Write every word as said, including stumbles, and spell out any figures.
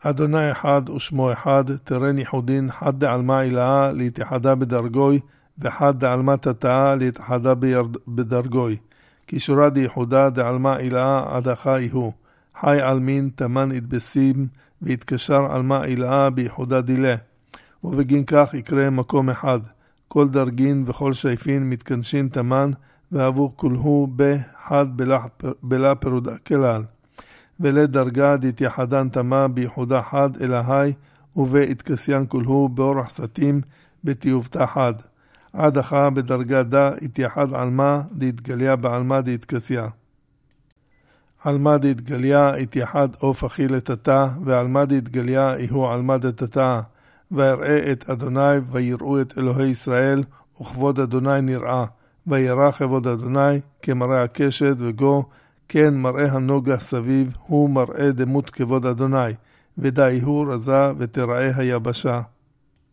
אדוני אחד ושמו אחד, תרן ייחודין, חד דעלמה אילאה להתחדה בדרגוי, וחד דעלמה תתאה להתחדה בדרגוי. כשורה דייחודה דעלמה אילאה עדכה איהו. חי עלמין תמן יתבשים, והתקשר עלמה אילאה בייחודה דילה. ובגין כך יקרה מקום אחד. כל דרגין וכל שייפין מתקנשין תמן, ועבור כולהו בחד בלה, בלה פרודה כלל. ולדרגה דתייחדן תמה בייחודה חד אלהי, ובהתקסיין כולהו באורח סתים בתיובתה חד. עד אחא בדרגה דה התייחד עלמה דהתגליה בעלמה דהתקסיה. עלמה דהתגליה התייחד אוף אחי לתתה, ועלמה דהתגליה איהו עלמה דתתה. ויראה את אדוני ויראו את אלוהי ישראל, וכבוד אדוני נראה. וירא כבוד אדוני כמראה הקשת וגו, כן מראה הנוגה סביב, הוא מראה דמות כבוד אדוני. ודאי הוא רזה ותראה היבשה.